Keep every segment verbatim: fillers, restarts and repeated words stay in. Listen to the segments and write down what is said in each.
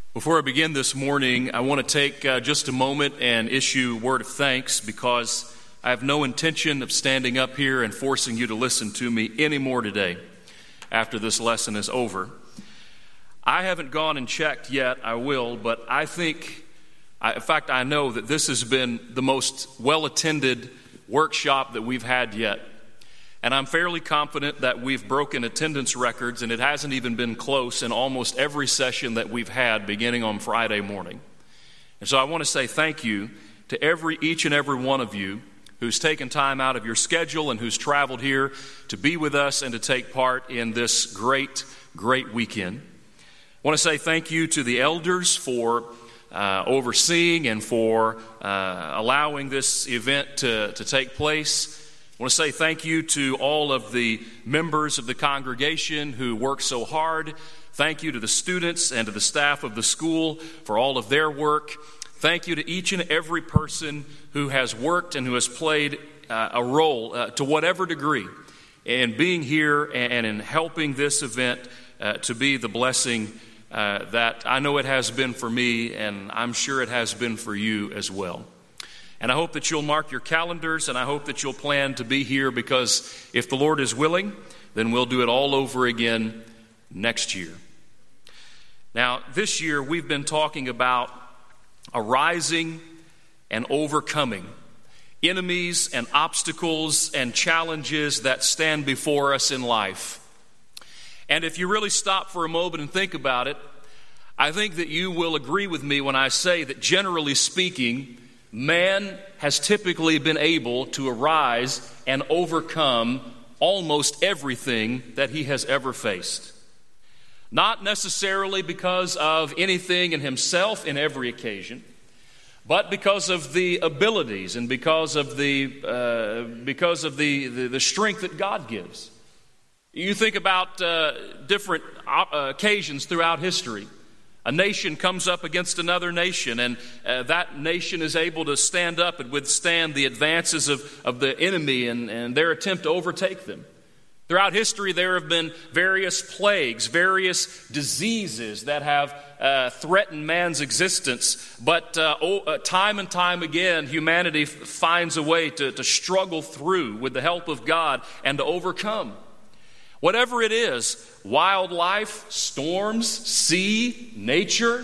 Before I begin this morning, I want to take uh, just a moment and issue a word of thanks because I have no intention of standing up here and forcing you to listen to me anymore today after this lesson is over. I haven't gone and checked yet, I will, but I think, I, in fact, I know that this has been the most well-attended workshop that we've had yet. And I'm fairly confident that we've broken attendance records, and it hasn't even been close in almost every session that we've had beginning on Friday morning. And so I want to say thank you to every each and every one of you who's taken time out of your schedule and who's traveled here to be with us and to take part in this great, great weekend. I want to say thank you to the elders for uh, overseeing and for uh, allowing this event to, to take place. I want to say thank you to all of the members of the congregation who work so hard. Thank you to the students and to the staff of the school for all of their work. Thank you to each and every person who has worked and who has played uh, a role uh, to whatever degree in being here and in helping this event uh, to be the blessing uh, that I know it has been for me, and I'm sure it has been for you as well. And I hope that you'll mark your calendars, and I hope that you'll plan to be here, because if the Lord is willing, then we'll do it all over again next year. Now, this year we've been talking about arising and overcoming enemies and obstacles and challenges that stand before us in life. And if you really stop for a moment and think about it, I think that you will agree with me when I say that, generally speaking, man has typically been able to arise and overcome almost everything that he has ever faced. Not necessarily because of anything in himself in every occasion, but because of the abilities and because of the uh, because of the, the, the strength that God gives. You think about uh, different uh, occasions throughout history. A nation comes up against another nation, and uh, that nation is able to stand up and withstand the advances of, of the enemy and, and their attempt to overtake them. Throughout history, there have been various plagues, various diseases that have uh, threatened man's existence. But uh, oh, uh, time and time again, humanity f- finds a way to, to struggle through with the help of God and to overcome. Whatever it is, wildlife, storms, sea, nature,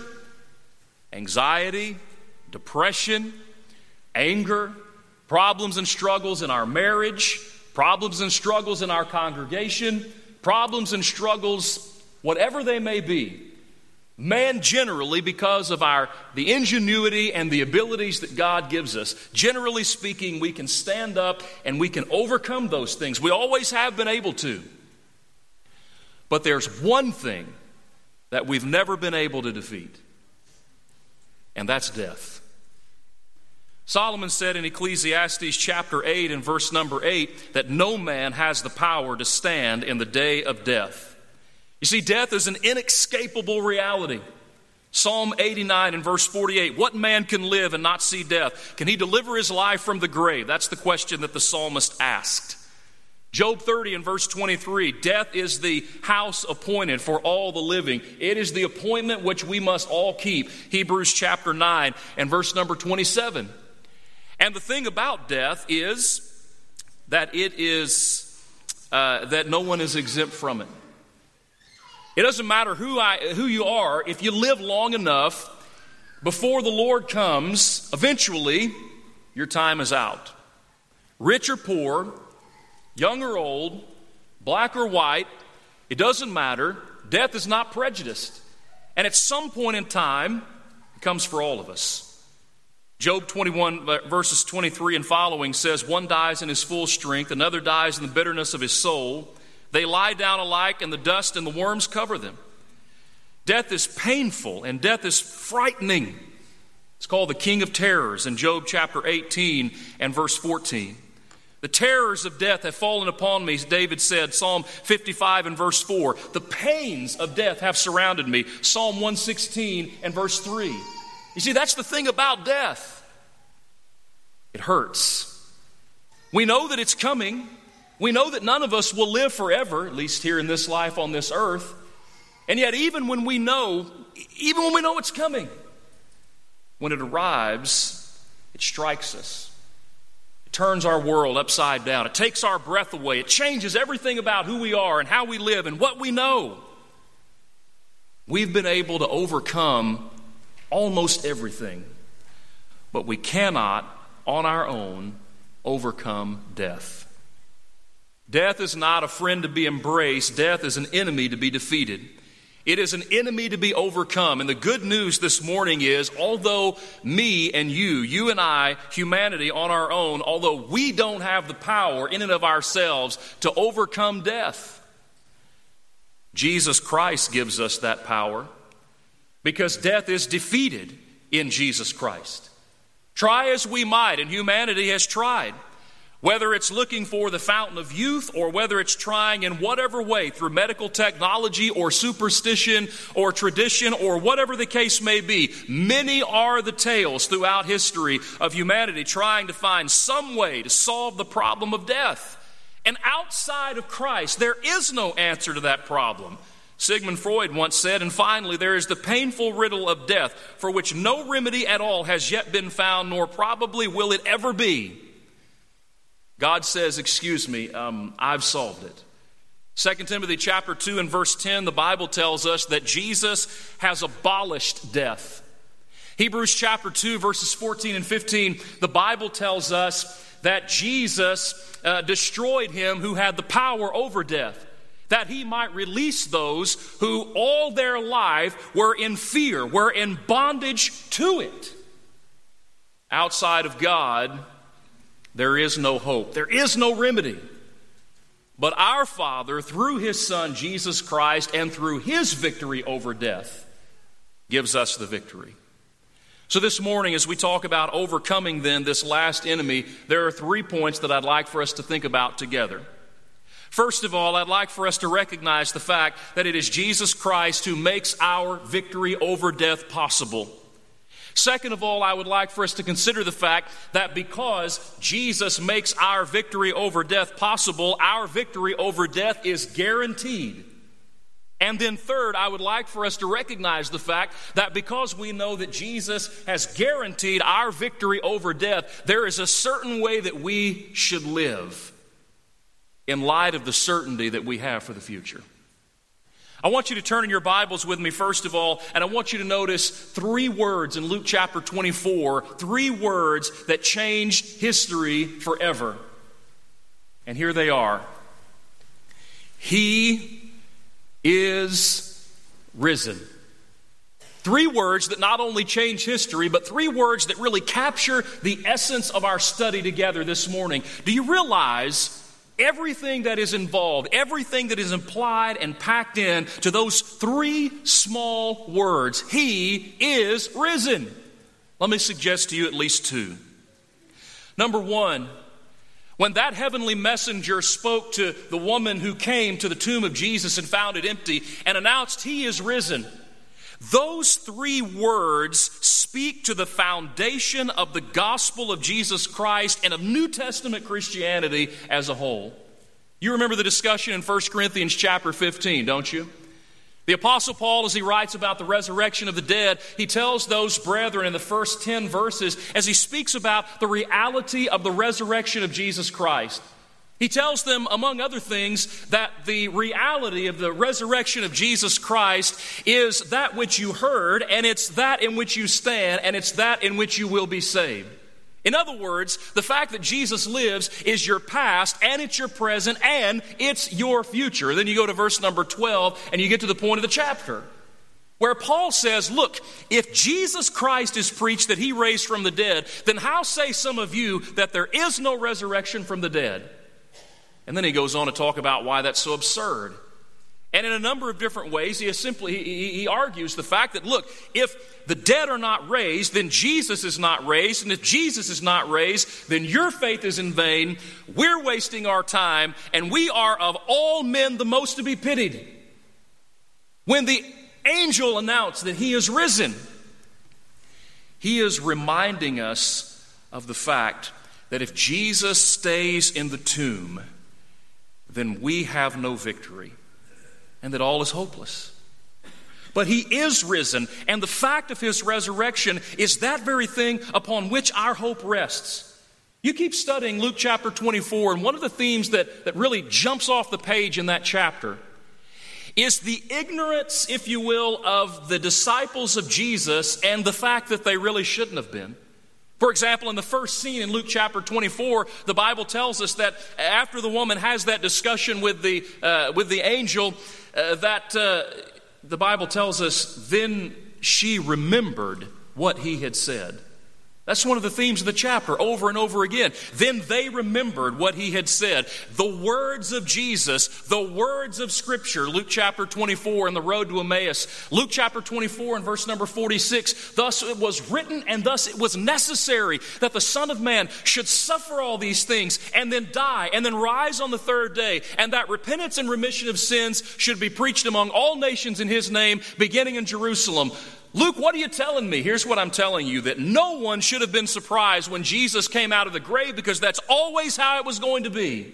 anxiety, depression, anger, problems and struggles in our marriage, problems and struggles in our congregation, problems and struggles, whatever they may be, man generally, because of our the ingenuity and the abilities that God gives us, generally speaking, we can stand up and we can overcome those things. We always have been able to. But there's one thing that we've never been able to defeat, and that's death. Solomon said in Ecclesiastes chapter eight and verse number eight that no man has the power to stand in the day of death. You see, death is an inescapable reality. Psalm eighty-nine and verse forty-eight, what man can live and not see death? Can he deliver his life from the grave? That's the question that the psalmist asked. Job thirty and verse twenty-three, death is the house appointed for all the living. It is the appointment which we must all keep. Hebrews chapter nine and verse number twenty-seven. And the thing about death is that it is, uh, that no one is exempt from it. It doesn't matter who I, who you are, if you live long enough, before the Lord comes, eventually your time is out. Rich or poor, young or old, black or white, it doesn't matter. Death is not prejudiced. And at some point in time, it comes for all of us. Job twenty-one verses twenty-three and following says, one dies in his full strength, another dies in the bitterness of his soul. They lie down alike, and the dust and the worms cover them. Death is painful, and death is frightening. It's called the king of terrors in Job chapter eighteen and verse fourteen. The terrors of death have fallen upon me, David said, Psalm fifty-five and verse four. The pains of death have surrounded me, Psalm one sixteen and verse three. You see, that's the thing about death. It hurts. We know that it's coming. We know that none of us will live forever, at least here in this life on this earth. And yet, even when we know even when we know it's coming. When it arrives, it strikes us. It turns our world upside down. It takes our breath away. It changes everything about who we are and how we live and what we know. We've been able to overcome almost everything, but we cannot, on our own, overcome death. Death is not a friend to be embraced. Death is an enemy to be defeated. It is an enemy to be overcome. And the good news this morning is, although me and you, you and I, humanity on our own, although we don't have the power in and of ourselves to overcome death, Jesus Christ gives us that power, because death is defeated in Jesus Christ. Try as we might, and humanity has tried, whether it's looking for the fountain of youth or whether it's trying in whatever way through medical technology or superstition or tradition or whatever the case may be. Many are the tales throughout history of humanity trying to find some way to solve the problem of death. And outside of Christ, there is no answer to that problem. Sigmund Freud once said, and finally, there is the painful riddle of death, for which no remedy at all has yet been found, nor probably will it ever be. God says, excuse me, um, I've solved it. Second Timothy chapter two and verse ten, the Bible tells us that Jesus has abolished death. Hebrews chapter two, verses fourteen and fifteen, the Bible tells us that Jesus uh, destroyed him who had the power over death, that he might release those who all their life were in fear, were in bondage to it. Outside of God, there is no hope. There is no remedy. But our Father, through his Son, Jesus Christ, and through his victory over death, gives us the victory. So this morning, as we talk about overcoming then this last enemy, there are three points that I'd like for us to think about together. First of all, I'd like for us to recognize the fact that it is Jesus Christ who makes our victory over death possible. Second of all, I would like for us to consider the fact that because Jesus makes our victory over death possible, our victory over death is guaranteed. And then third, I would like for us to recognize the fact that because we know that Jesus has guaranteed our victory over death, there is a certain way that we should live in light of the certainty that we have for the future. I want you to turn in your Bibles with me, first of all, and I want you to notice three words in Luke chapter twenty-four, three words that changed history forever. And here they are. He is risen. Three words that not only change history, but three words that really capture the essence of our study together this morning. Do you realize everything that is involved, everything that is implied and packed in to those three small words? He is risen. Let me suggest to you at least two. Number one, when that heavenly messenger spoke to the woman who came to the tomb of Jesus and found it empty and announced he is risen, those three words speak to the foundation of the gospel of Jesus Christ and of New Testament Christianity as a whole. You remember the discussion in First Corinthians chapter fifteen, don't you? The Apostle Paul, as he writes about the resurrection of the dead, he tells those brethren in the first ten verses, as he speaks about the reality of the resurrection of Jesus Christ. He tells them, among other things, that the reality of the resurrection of Jesus Christ is that which you heard, and it's that in which you stand, and it's that in which you will be saved. In other words, the fact that Jesus lives is your past, and it's your present, and it's your future. Then you go to verse number twelve, and you get to the point of the chapter, where Paul says, look, if Jesus Christ is preached that he raised from the dead, then how say some of you that there is no resurrection from the dead? And then he goes on to talk about why that's so absurd. And in a number of different ways, he is simply he, he argues the fact that, look, if the dead are not raised, then Jesus is not raised. And if Jesus is not raised, then your faith is in vain. We're wasting our time, and we are of all men the most to be pitied. When the angel announced that he is risen, he is reminding us of the fact that if Jesus stays in the tomb, then we have no victory, and that all is hopeless. but he is risen. And the fact of his resurrection is that very thing upon which our hope rests. You keep studying Luke chapter twenty-four, and one of the themes that, that really jumps off the page in that chapter is the ignorance, if you will, of the disciples of Jesus and the fact that they really shouldn't have been. For example, in the first scene in Luke chapter twenty-four, the Bible tells us that after the woman has that discussion with the uh, with the angel, uh, that uh, the Bible tells us, then she remembered what he had said. That's one of the themes of the chapter over and over again. Then they remembered what he had said. The words of Jesus, the words of Scripture, Luke chapter twenty-four and the road to Emmaus. Luke chapter twenty-four and verse number forty-six, thus it was written and thus it was necessary that the Son of Man should suffer all these things and then die and then rise on the third day, and that repentance and remission of sins should be preached among all nations in his name, beginning in Jerusalem. Luke, what are you telling me? Here's what I'm telling you, that no one should have been surprised when Jesus came out of the grave, because that's always how it was going to be.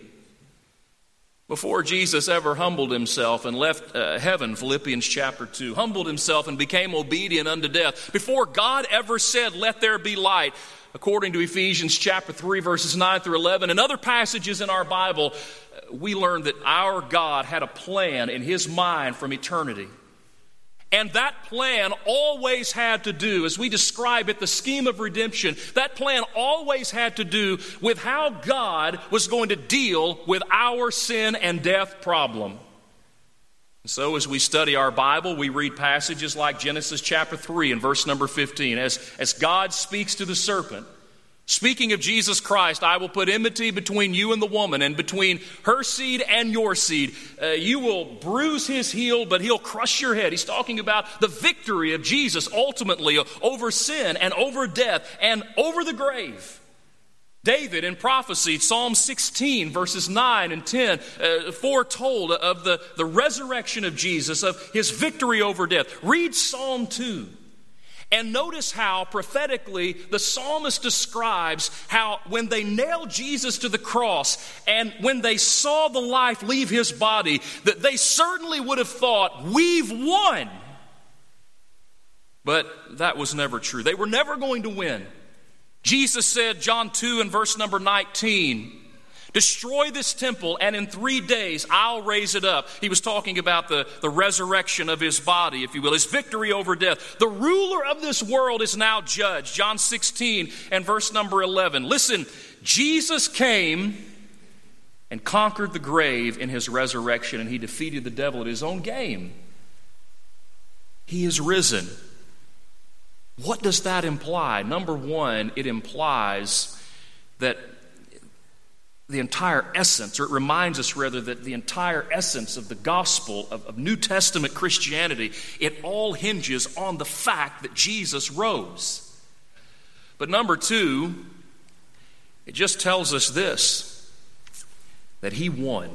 Before Jesus ever humbled himself and left uh, heaven, Philippians chapter two, humbled himself and became obedient unto death. Before God ever said, let there be light, according to Ephesians chapter three, verses nine through eleven, and other passages in our Bible, we learn that our God had a plan in his mind from eternity. And that plan always had to do, as we describe it, the scheme of redemption, that plan always had to do with how God was going to deal with our sin and death problem. And so as we study our Bible, we read passages like Genesis chapter three and verse number fifteen. As, as God speaks to the serpent, speaking of Jesus Christ, I will put enmity between you and the woman, and between her seed and your seed. Uh, you will bruise his heel, but he'll crush your head. He's talking about the victory of Jesus ultimately over sin and over death and over the grave. David in prophecy, Psalm sixteen, verses nine and ten, uh, foretold of the, the resurrection of Jesus, of his victory over death. Read Psalm two. And notice how prophetically the psalmist describes how when they nailed Jesus to the cross and when they saw the life leave his body, that they certainly would have thought, we've won. But that was never true. They were never going to win. Jesus said, John two and verse number nineteen, destroy this temple, and in three days I'll raise it up. He was talking about the, the resurrection of his body, if you will, his victory over death. The ruler of this world is now judged. John sixteen and verse number eleven. Listen, Jesus came and conquered the grave in his resurrection, and he defeated the devil at his own game. He is risen. What does that imply? Number one, it implies that the entire essence, or it reminds us rather that the entire essence of the gospel of, of New Testament Christianity, it all hinges on the fact that Jesus rose. But number two, it just tells us this, that he won.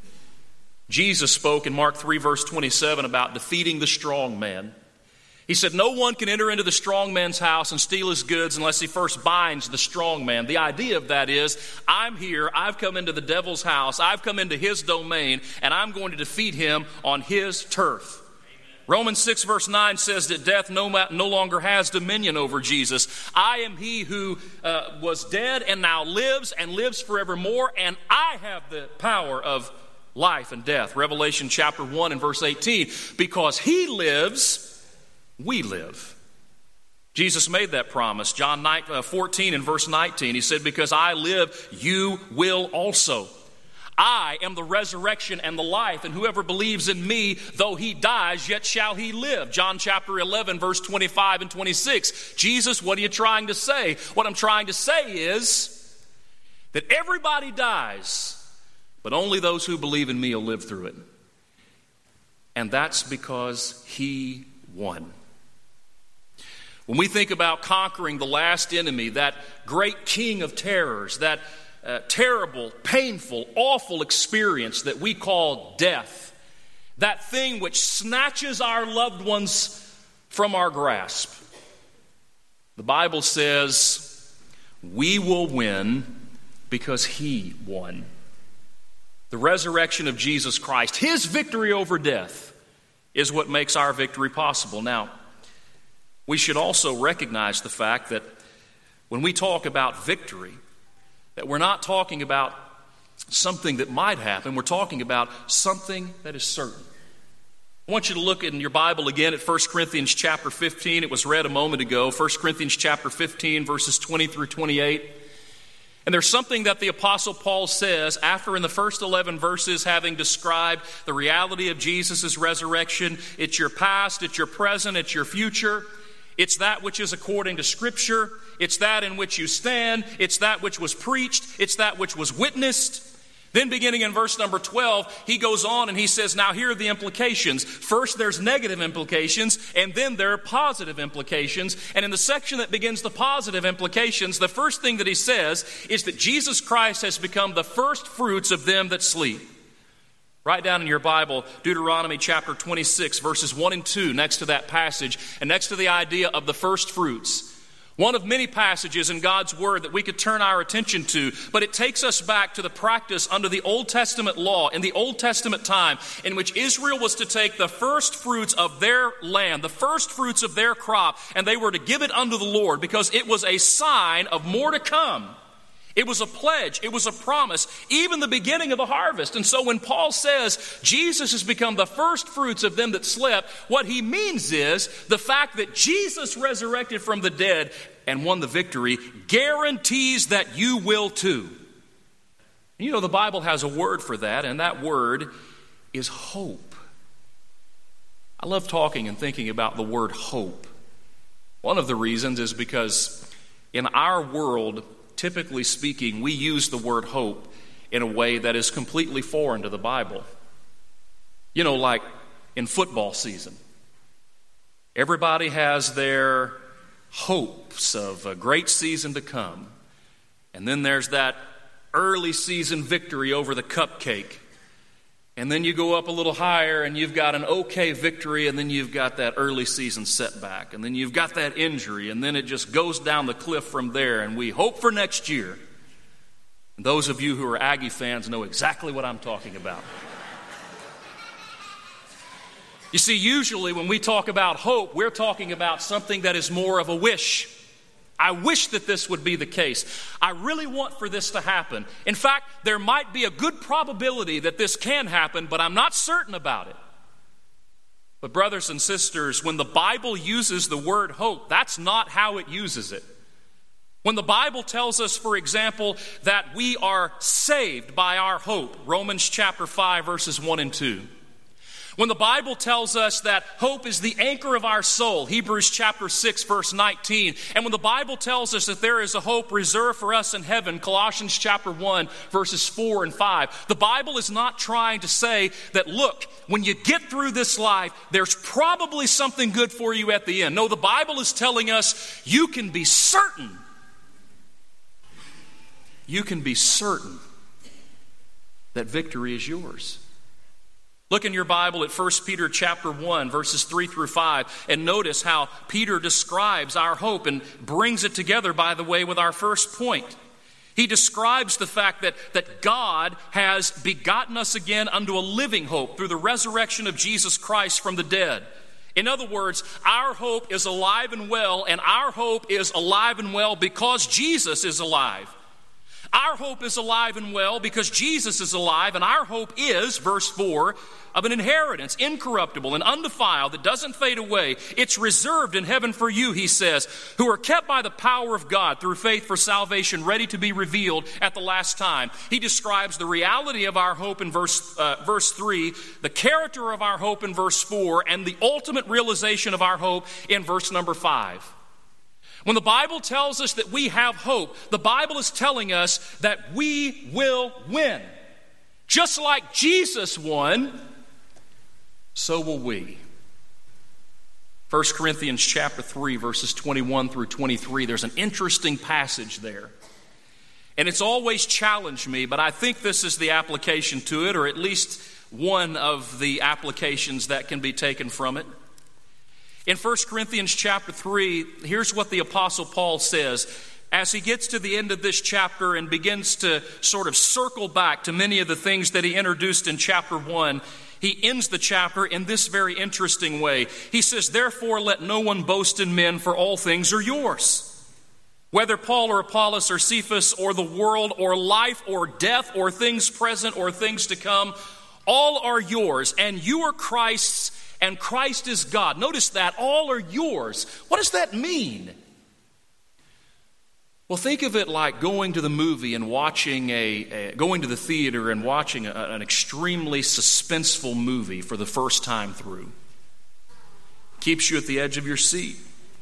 Jesus spoke in Mark three verse twenty-seven about defeating the strong man. He said, no one can enter into the strong man's house and steal his goods unless he first binds the strong man. The idea of that is, I'm here, I've come into the devil's house, I've come into his domain, and I'm going to defeat him on his turf. Amen. Romans six verse nine says that death no, no longer has dominion over Jesus. I am he who uh, was dead and now lives and lives forevermore, and I have the power of life and death. Revelation chapter one and verse eighteen, because he lives, we live. Jesus made that promise. John fourteen and verse nineteen, he said, because I live, you will also. I am the resurrection and the life, and whoever believes in me, though he dies, yet shall he live. John chapter eleven, verse twenty-five and twenty-six. Jesus, what are you trying to say? What I'm trying to say is that everybody dies, but only those who believe in me will live through it. And that's because he won. When we think about conquering the last enemy, that great king of terrors, that uh, terrible, painful, awful experience that we call death, that thing which snatches our loved ones from our grasp, the Bible says we will win because he won. The resurrection of Jesus Christ, his victory over death, is what makes our victory possible. Now, we should also recognize the fact that when we talk about victory, that we're not talking about something that might happen. We're talking about something that is certain. I want you to look in your Bible again at First Corinthians chapter fifteen. It was read a moment ago. First Corinthians chapter fifteen, verses twenty through twenty-eight. And there's something that the Apostle Paul says after, in the first eleven verses, having described the reality of Jesus' resurrection. It's your past, it's your present, it's your future. It's that which is according to Scripture. It's that in which you stand. It's that which was preached. It's that which was witnessed. Then beginning in verse number twelve, he goes on and he says, now here are the implications. First, there's negative implications, and then there are positive implications. And in the section that begins the positive implications, the first thing that he says is that Jesus Christ has become the first fruits of them that sleep. Write down in your Bible, Deuteronomy chapter twenty-six, verses one and two, next to that passage, and next to the idea of the first fruits. One of many passages in God's Word that we could turn our attention to, but it takes us back to the practice under the Old Testament law, in the Old Testament time, in which Israel was to take the first fruits of their land, the first fruits of their crop, and they were to give it unto the Lord because it was a sign of more to come. It was a pledge. It was a promise, even the beginning of the harvest. And so when Paul says Jesus has become the first fruits of them that slept, what he means is the fact that Jesus resurrected from the dead and won the victory guarantees that you will too. You know, the Bible has a word for that, and that word is hope. I love talking and thinking about the word hope. One of the reasons is because in our world, typically speaking, we use the word hope in a way that is completely foreign to the Bible. You know, like in football season. Everybody has their hopes of a great season to come. And then there's that early season victory over the cupcake. And then you go up a little higher and you've got an okay victory, and then you've got that early season setback, and then you've got that injury, and then it just goes down the cliff from there, and we hope for next year. And those of you who are Aggie fans know exactly what I'm talking about. You see, usually when we talk about hope, we're talking about something that is more of a wish. I wish that this would be the case. I really want for this to happen. In fact, there might be a good probability that this can happen, but I'm not certain about it. But brothers and sisters, when the Bible uses the word hope, that's not how it uses it. When the Bible tells us, for example, that we are saved by our hope, Romans chapter five, verses one and two. When the Bible tells us that hope is the anchor of our soul, Hebrews chapter six, verse nineteen. And when the Bible tells us that there is a hope reserved for us in heaven, Colossians chapter one, verses four and five. The Bible is not trying to say that, look, when you get through this life, there's probably something good for you at the end. No, the Bible is telling us you can be certain. You can be certain that victory is yours. Look in your Bible at First Peter chapter one, verses three through five, and notice how Peter describes our hope and brings it together, by the way, with our first point. He describes the fact that, that God has begotten us again unto a living hope through the resurrection of Jesus Christ from the dead. In other words, our hope is alive and well, and our hope is alive and well because Jesus is alive. Our hope is alive and well because Jesus is alive, and our hope is, verse four, of an inheritance, incorruptible and undefiled, that doesn't fade away. It's reserved in heaven for you, he says, who are kept by the power of God through faith for salvation, ready to be revealed at the last time. He describes the reality of our hope in verse, uh, verse three, the character of our hope in verse four, and the ultimate realization of our hope in verse number five. When the Bible tells us that we have hope, the Bible is telling us that we will win. Just like Jesus won, so will we. First Corinthians chapter three, verses twenty-one through twenty-three, there's an interesting passage there. And it's always challenged me, but I think this is the application to it, or at least one of the applications that can be taken from it. In First Corinthians chapter three, here's what the Apostle Paul says as he gets to the end of this chapter and begins to sort of circle back to many of the things that he introduced in chapter one. he ends the chapter in this very interesting way. He says, "Therefore let no one boast in men, for all things are yours. Whether Paul or Apollos or Cephas or the world or life or death or things present or things to come, all are yours, and you are Christ's, and Christ is God." Notice that, all are yours. What does that mean? Well, think of it like going to the movie and watching a, a going to the theater and watching a, an extremely suspenseful movie for the first time through. Keeps you at the edge of your seat.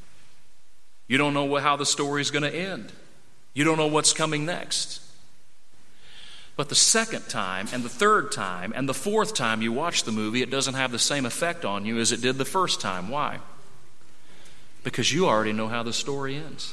You don't know how the story is going to end. You don't know what's coming next. But the second time and the third time and the fourth time you watch the movie, it doesn't have the same effect on you as it did the first time. Why? Because you already know how the story ends.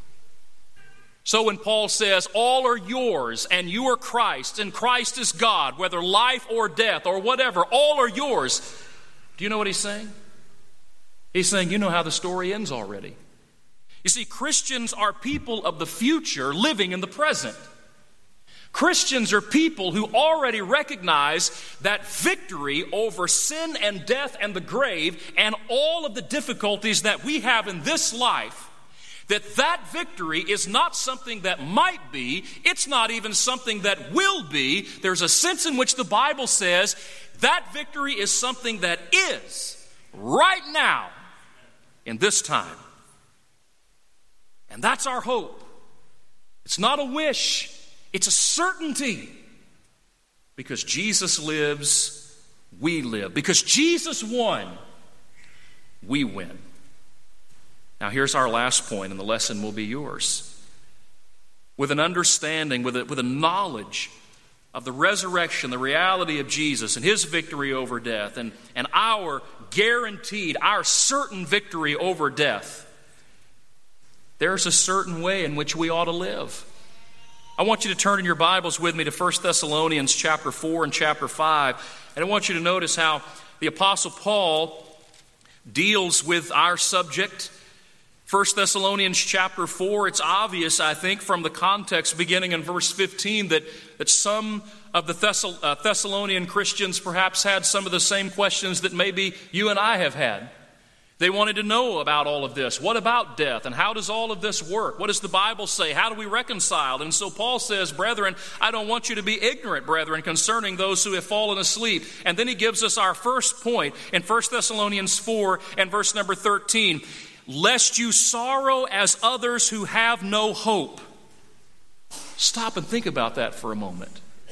So when Paul says, all are yours, and you are Christ, and Christ is God, whether life or death or whatever, all are yours, do you know what he's saying? He's saying, you know how the story ends already. You see, Christians are people of the future living in the present. Christians are people who already recognize that victory over sin and death and the grave and all of the difficulties that we have in this life, that that victory is not something that might be, it's not even something that will be. There's a sense in which the Bible says that victory is something that is right now in this time. And that's our hope. It's not a wish, it's a certainty. Because Jesus lives, we live. Because Jesus won, we win. Now here's our last point, and the lesson will be yours. With an understanding, with a, with a knowledge of the resurrection, the reality of Jesus and his victory over death, and, and our guaranteed, our certain victory over death, there's a certain way in which we ought to live. I want you to turn in your Bibles with me to First Thessalonians chapter four and chapter five. And I want you to notice how the Apostle Paul deals with our subject. First Thessalonians chapter four, it's obvious, I think, from the context beginning in verse fifteen that, that some of the Thessal, uh, Thessalonian Christians perhaps had some of the same questions that maybe you and I have had. They wanted to know about all of this. What about death? And how does all of this work? What does the Bible say? How do we reconcile? And so Paul says, brethren, I don't want you to be ignorant, brethren, concerning those who have fallen asleep. And then he gives us our first point in First Thessalonians four and verse number thirteen. Lest you sorrow as others who have no hope. Stop and think about that for a moment.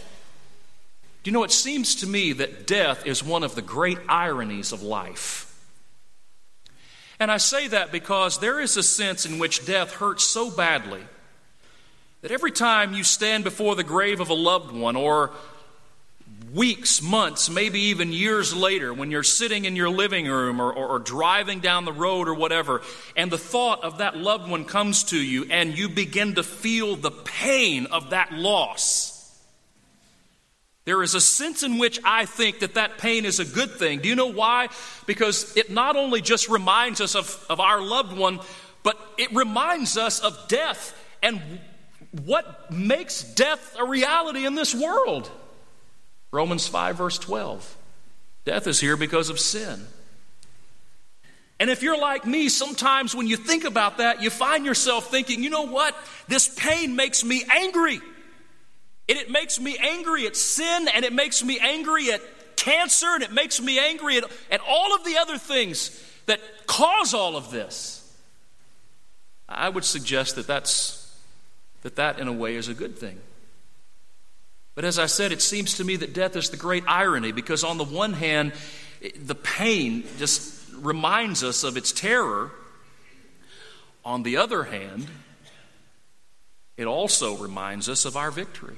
Do you know, it seems to me that death is one of the great ironies of life. And I say that because there is a sense in which death hurts so badly that every time you stand before the grave of a loved one, or weeks, months, maybe even years later, when you're sitting in your living room or, or, or driving down the road or whatever, and the thought of that loved one comes to you and you begin to feel the pain of that loss, there is a sense in which I think that that pain is a good thing. Do you know why? Because it not only just reminds us of, of our loved one, but it reminds us of death and what makes death a reality in this world. Romans five verse twelve. Death is here because of sin. And if you're like me, sometimes when you think about that, you find yourself thinking, you know what? This pain makes me angry. And it makes me angry at sin, and it makes me angry at cancer, and it makes me angry at, at all of the other things that cause all of this. I would suggest that that's, that that in a way is a good thing. But as I said, it seems to me that death is the great irony, because on the one hand, the pain just reminds us of its terror. On the other hand, it also reminds us of our victory.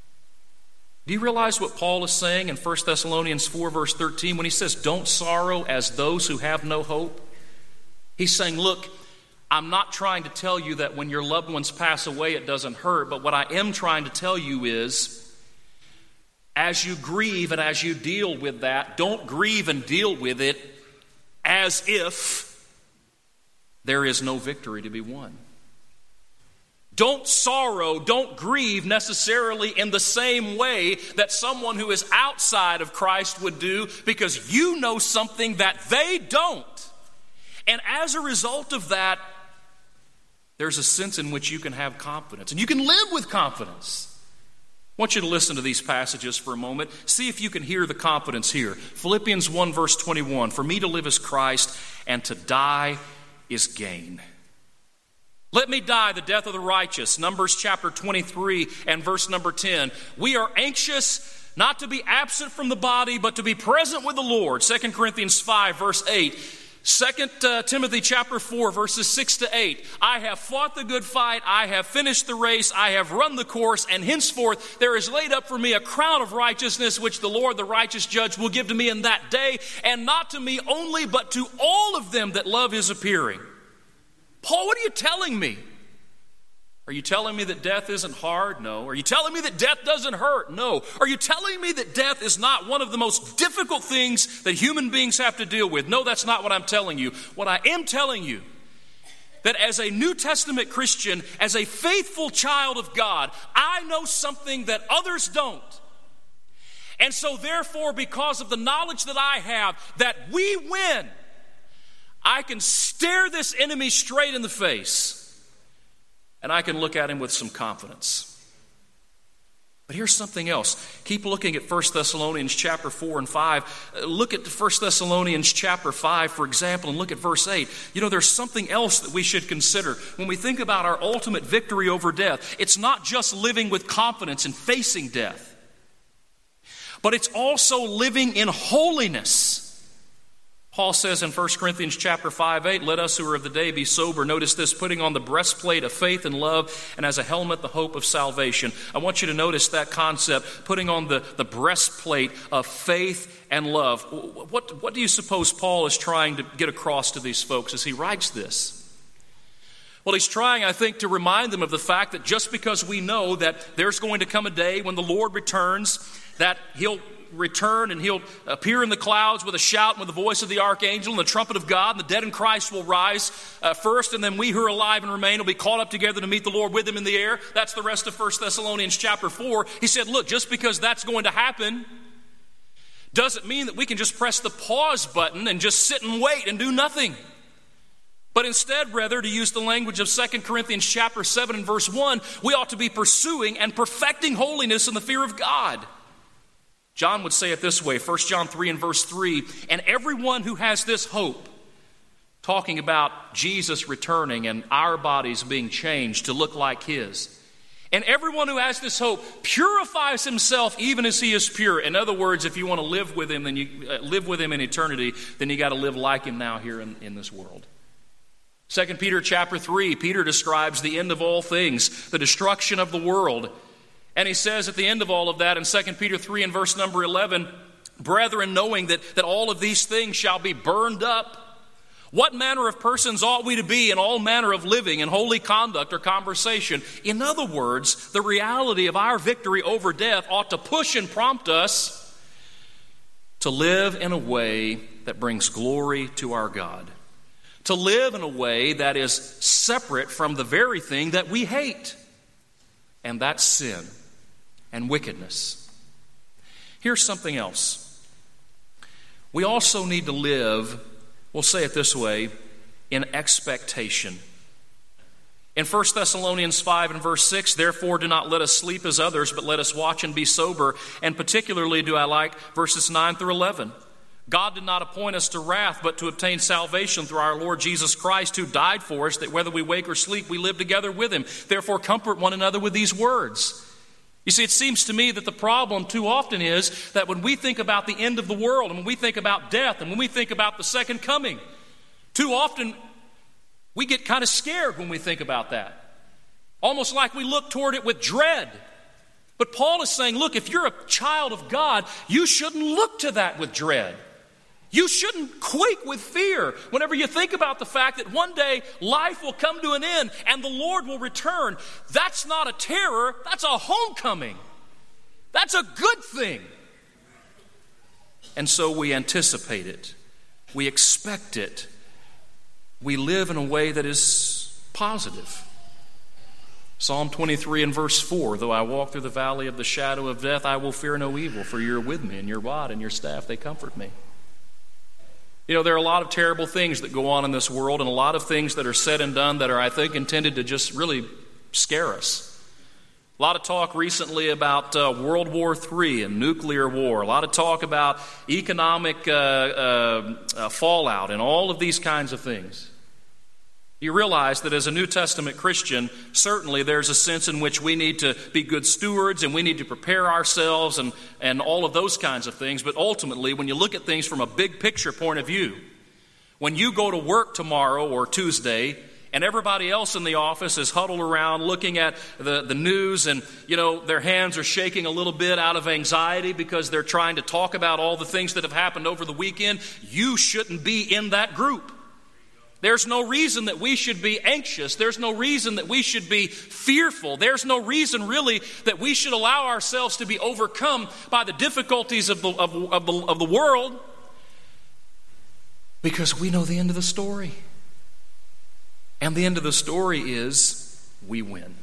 Do you realize what Paul is saying in First Thessalonians four verse thirteen when he says, don't sorrow as those who have no hope? He's saying, look, I'm not trying to tell you that when your loved ones pass away it doesn't hurt, but what I am trying to tell you is, as you grieve and as you deal with that, don't grieve and deal with it as if there is no victory to be won. Don't sorrow, don't grieve necessarily in the same way that someone who is outside of Christ would do, because you know something that they don't. And as a result of that, there's a sense in which you can have confidence, and you can live with confidence. I want you to listen to these passages for a moment. See if you can hear the confidence here. Philippians one verse twenty-one, for me to live is Christ, and to die is gain. Let me die the death of the righteous. Numbers chapter twenty-three and verse number ten. We are anxious not to be absent from the body, but to be present with the Lord. Second Corinthians five verse eight. Second uh, Timothy chapter four verses six to eight. I have fought the good fight. I have finished the race. I have run the course. And henceforth there is laid up for me a crown of righteousness, which the Lord, the righteous judge, will give to me in that day. And not to me only, but to all of them that love his appearing. Paul, what are you telling me? Are you telling me that death isn't hard? No. Are you telling me that death doesn't hurt? No. Are you telling me that death is not one of the most difficult things that human beings have to deal with? No, that's not what I'm telling you. What I am telling you, that as a New Testament Christian, as a faithful child of God, I know something that others don't. And so therefore, because of the knowledge that I have, that we win, I can stare this enemy straight in the face, and I can look at him with some confidence. But here's something else. Keep looking at First Thessalonians chapter four and five. Look at First Thessalonians chapter five, for example, and look at verse eight. You know, there's something else that we should consider. When we think about our ultimate victory over death, it's not just living with confidence and facing death, but it's also living in holiness. Paul says in First Corinthians chapter five, eight, let us who are of the day be sober. Notice this, putting on the breastplate of faith and love, and as a helmet the hope of salvation. I want you to notice that concept, putting on the, the breastplate of faith and love. What, what do you suppose Paul is trying to get across to these folks as he writes this? Well, he's trying, I think, to remind them of the fact that just because we know that there's going to come a day when the Lord returns, that he'll return and he'll appear in the clouds with a shout and with the voice of the archangel and the trumpet of God, and the dead in Christ will rise uh, first, and then we who are alive and remain will be caught up together to meet the Lord with him in the air. That's the rest of First Thessalonians chapter four. He said, look, just because that's going to happen doesn't mean that we can just press the pause button and just sit and wait and do nothing. But instead, rather, to use the language of Second Corinthians chapter seven and verse one, we ought to be pursuing and perfecting holiness in the fear of God. John would say it this way, First John three and verse three, and everyone who has this hope, talking about Jesus returning and our bodies being changed to look like his, and everyone who has this hope purifies himself even as he is pure. In other words, if you want to live with him, then you uh, live with him in eternity, then you got to live like him now here in, in this world. Second Peter chapter three, Peter describes the end of all things, the destruction of the world. And he says at the end of all of that in Second Peter three and verse number eleven, brethren, knowing that, that all of these things shall be burned up, what manner of persons ought we to be in all manner of living and holy conduct or conversation? In other words, the reality of our victory over death ought to push and prompt us to live in a way that brings glory to our God. To live in a way that is separate from the very thing that we hate, and that's sin and wickedness. Here's something else. We also need to live, we'll say it this way, in expectation. In First Thessalonians five and verse six, therefore do not let us sleep as others, but let us watch and be sober. And particularly do I like verses nine through eleven. God did not appoint us to wrath, but to obtain salvation through our Lord Jesus Christ, who died for us, that whether we wake or sleep, we live together with him. Therefore comfort one another with these words. You see, it seems to me that the problem too often is that when we think about the end of the world, and when we think about death, and when we think about the second coming, too often we get kind of scared when we think about that. Almost like we look toward it with dread. But Paul is saying, look, if you're a child of God, you shouldn't look to that with dread. You shouldn't quake with fear whenever you think about the fact that one day life will come to an end and the Lord will return. That's not a terror, that's a homecoming. That's a good thing. And so we anticipate it. We expect it. We live in a way that is positive. Psalm twenty-three and verse four, though I walk through the valley of the shadow of death, I will fear no evil, for you're with me, and your rod and your staff, they comfort me. You know, there are a lot of terrible things that go on in this world, and a lot of things that are said and done that are, I think, intended to just really scare us. A lot of talk recently about uh, World War Three and nuclear war. A lot of talk about economic uh, uh, uh, fallout and all of these kinds of things. You realize that as a New Testament Christian, certainly there's a sense in which we need to be good stewards and we need to prepare ourselves and, and all of those kinds of things. But ultimately, when you look at things from a big picture point of view, when you go to work tomorrow or Tuesday and everybody else in the office is huddled around looking at the, the news and, you know, their hands are shaking a little bit out of anxiety because they're trying to talk about all the things that have happened over the weekend, you shouldn't be in that group. There's no reason that we should be anxious. There's no reason that we should be fearful. There's no reason really that we should allow ourselves to be overcome by the difficulties of the, of, of the, of the world, because we know the end of the story. And the end of the story is we win. I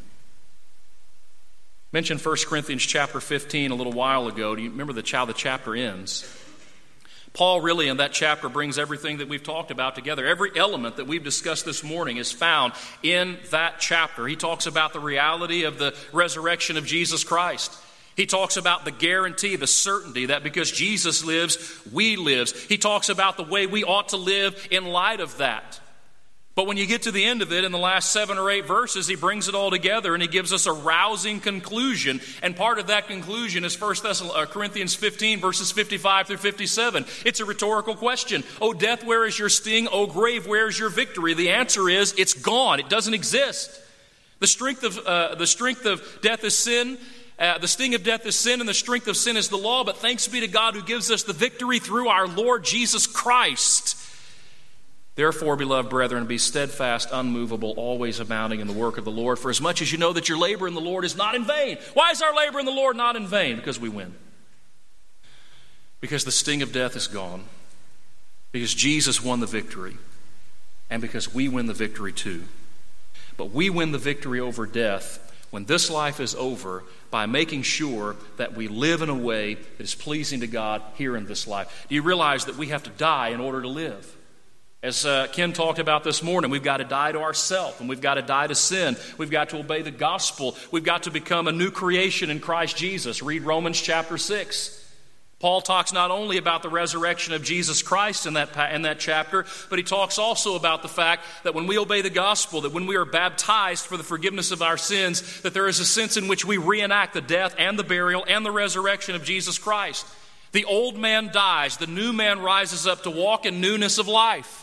mentioned First Corinthians chapter fifteen a little while ago. Do you remember the, how the chapter ends? Paul really in that chapter brings everything that we've talked about together. Every element that we've discussed this morning is found in that chapter. He talks about the reality of the resurrection of Jesus Christ. He talks about the guarantee, the certainty that because Jesus lives, we live. He talks about the way we ought to live in light of that. But when you get to the end of it, in the last seven or eight verses, he brings it all together and he gives us a rousing conclusion. And part of that conclusion is First Corinthians fifteen, verses fifty-five through fifty-seven. It's a rhetorical question. Oh, death, where is your sting? Oh, grave, where is your victory? The answer is, it's gone. It doesn't exist. The strength of, uh, the strength of death is sin. Uh, the sting of death is sin, and the strength of sin is the law. But thanks be to God who gives us the victory through our Lord Jesus Christ. Therefore, beloved brethren, be steadfast, unmovable, always abounding in the work of the Lord. For as much as you know that your labor in the Lord is not in vain. Why is our labor in the Lord not in vain? Because we win. Because the sting of death is gone. Because Jesus won the victory. And because we win the victory too. But we win the victory over death when this life is over by making sure that we live in a way that is pleasing to God here in this life. Do you realize that we have to die in order to live? As uh, Ken talked about this morning, we've got to die to ourselves, and we've got to die to sin. We've got to obey the gospel. We've got to become a new creation in Christ Jesus. Read Romans chapter six. Paul talks not only about the resurrection of Jesus Christ in that, in that chapter, but he talks also about the fact that when we obey the gospel, that when we are baptized for the forgiveness of our sins, that there is a sense in which we reenact the death and the burial and the resurrection of Jesus Christ. The old man dies. The new man rises up to walk in newness of life.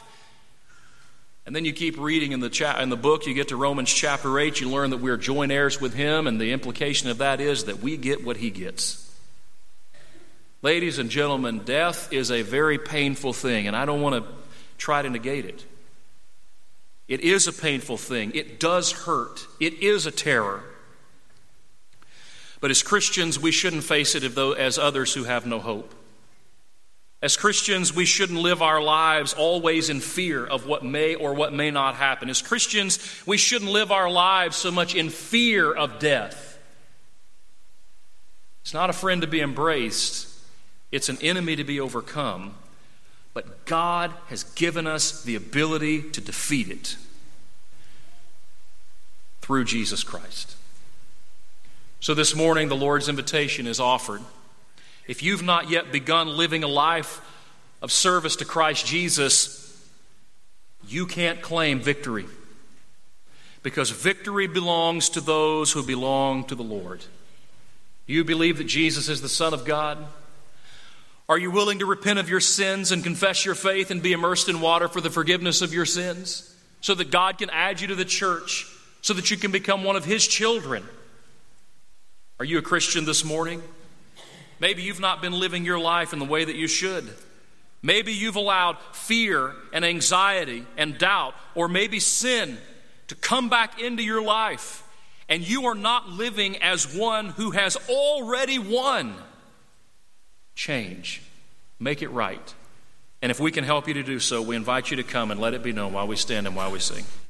And then you keep reading in the cha- in the book, you get to Romans chapter eight, you learn that we are joint heirs with him, and the implication of that is that we get what he gets. Ladies and gentlemen, death is a very painful thing, and I don't want to try to negate it. It is a painful thing. It does hurt. It is a terror. But as Christians, we shouldn't face it as others who have no hope. As Christians, we shouldn't live our lives always in fear of what may or what may not happen. As Christians, we shouldn't live our lives so much in fear of death. It's not a friend to be embraced. It's an enemy to be overcome. But God has given us the ability to defeat it through Jesus Christ. So this morning, the Lord's invitation is offered. If you've not yet begun living a life of service to Christ Jesus, you can't claim victory. Because victory belongs to those who belong to the Lord. Do you believe that Jesus is the Son of God? Are you willing to repent of your sins and confess your faith and be immersed in water for the forgiveness of your sins? So that God can add you to the church, so that you can become one of His children. Are you a Christian this morning? Maybe you've not been living your life in the way that you should. Maybe you've allowed fear and anxiety and doubt, or maybe sin, to come back into your life, and you are not living as one who has already won. Change. Make it right. And if we can help you to do so, we invite you to come and let it be known while we stand and while we sing.